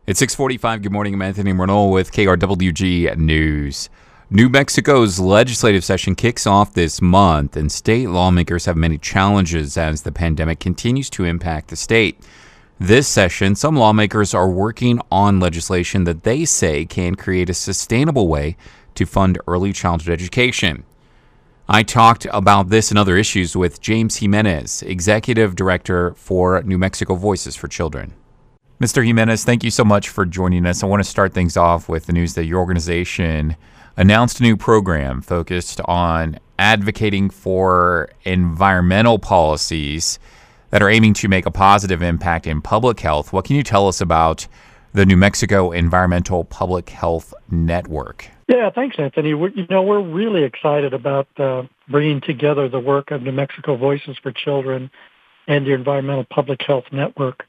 It's 6:45. Good morning. I'm Anthony Renault with KRWG News. New Mexico's legislative session kicks off this month, and state lawmakers have many challenges as the pandemic continues to impact the state. This session, some lawmakers are working on legislation that they say can create a sustainable way to fund early childhood education. I talked about this and other issues with James Jimenez, Executive Director for New Mexico Voices for Children. Mr. Jimenez, thank you so much for joining us. I want to start things off with the news that your organization announced a new program focused on advocating for environmental policies that are aiming to make a positive impact in public health. What can you tell us about the New Mexico Environmental Public Health Network? Yeah, thanks, Anthony. We're really excited about bringing together the work of New Mexico Voices for Children and the Environmental Public Health Network.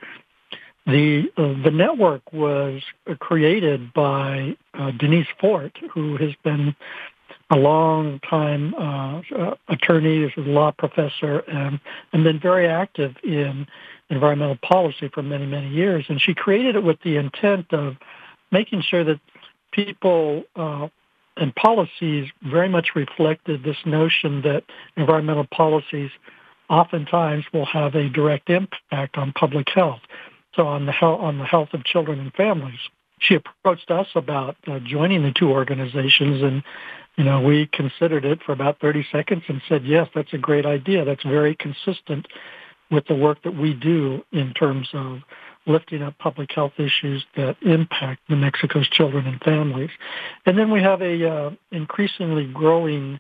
The network was created by Denise Fort, who has been a long time attorney, is a law professor, and been very active in environmental policy for many, many years. And she created it with the intent of making sure that people and policies very much reflected this notion that environmental policies oftentimes will have a direct impact on public health. So on the health of children and families. She approached us about joining the two organizations, and we considered it for about 30 seconds and said, yes, that's a great idea. That's very consistent with the work that we do in terms of lifting up public health issues that impact New Mexico's children and families. And then we have a increasingly growing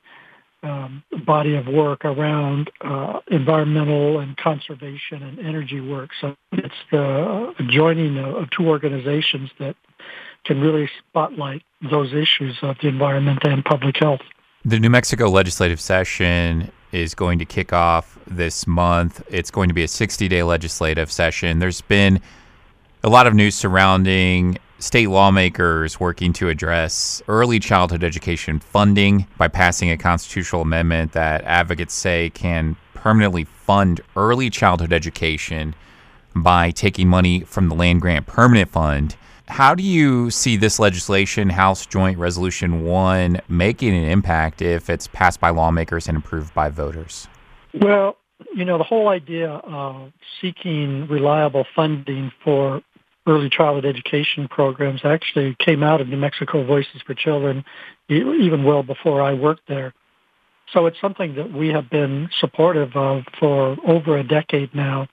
body of work around environmental and conservation and energy work. So it's the joining of two organizations that can really spotlight those issues of the environment and public health. The New Mexico legislative session is going to kick off this month. It's going to be a 60-day legislative session. There's been a lot of news surrounding state lawmakers working to address early childhood education funding by passing a constitutional amendment that advocates say can permanently fund early childhood education by taking money from the Land Grant Permanent Fund. How do you see this legislation, House Joint Resolution 1, making an impact if it's passed by lawmakers and approved by voters? Well, the whole idea of seeking reliable funding for early childhood education programs actually came out of New Mexico Voices for Children even well before I worked there. So it's something that we have been supportive of for over a decade now.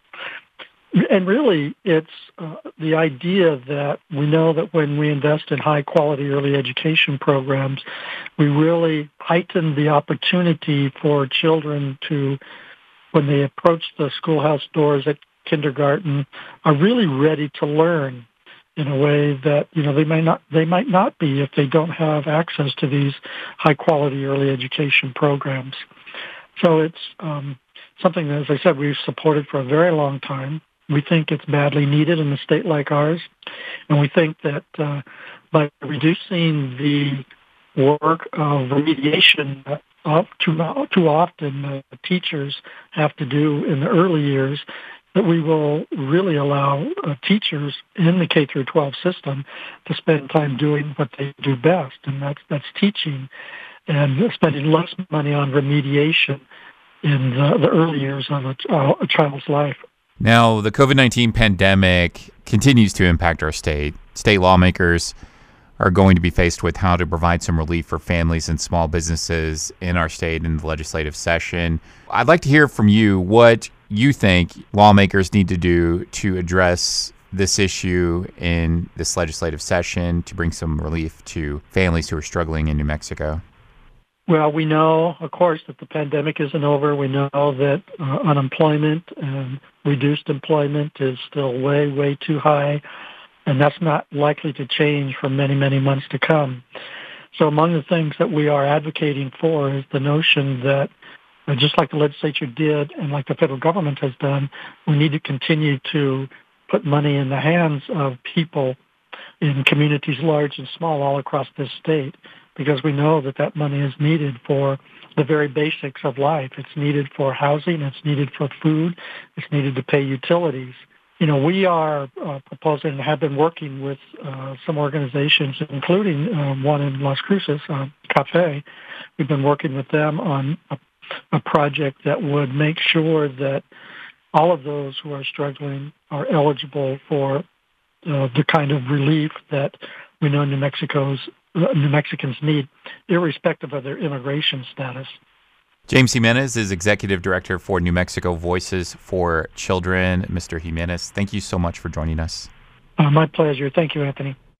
And really, it's the idea that we know that when we invest in high-quality early education programs, we really heighten the opportunity for children to, when they approach the schoolhouse doors at kindergarten, are really ready to learn in a way that they might not be if they don't have access to these high quality early education programs. So it's something that, as I said, we've supported for a very long time. We think it's badly needed in a state like ours, and we think that by reducing the work of remediation too often teachers have to do in the early years, that we will really allow teachers in the K through 12 system to spend time doing what they do best, and that's teaching and spending less money on remediation in the early years of a child's life. Now, the COVID-19 pandemic continues to impact our state. State lawmakers are going to be faced with how to provide some relief for families and small businesses in our state in the legislative session. I'd like to hear from you what you think lawmakers need to do to address this issue in this legislative session to bring some relief to families who are struggling in New Mexico. Well, we know, of course, that the pandemic isn't over. We know that unemployment and reduced employment is still way, way too high, and that's not likely to change for many, many months to come. So among the things that we are advocating for is the notion that just like the legislature did and like the federal government has done, we need to continue to put money in the hands of people in communities large and small all across this state, because we know that money is needed for the very basics of life. It's needed for housing, it's needed for food, it's needed to pay utilities. we are proposing and have been working with some organizations, including one in Las Cruces, CAFE. We've been working with them on a project that would make sure that all of those who are struggling are eligible for the kind of relief that we know New Mexicans need, irrespective of their immigration status. James Jimenez is Executive Director for New Mexico Voices for Children. Mr. Jimenez, thank you so much for joining us. My pleasure. Thank you, Anthony.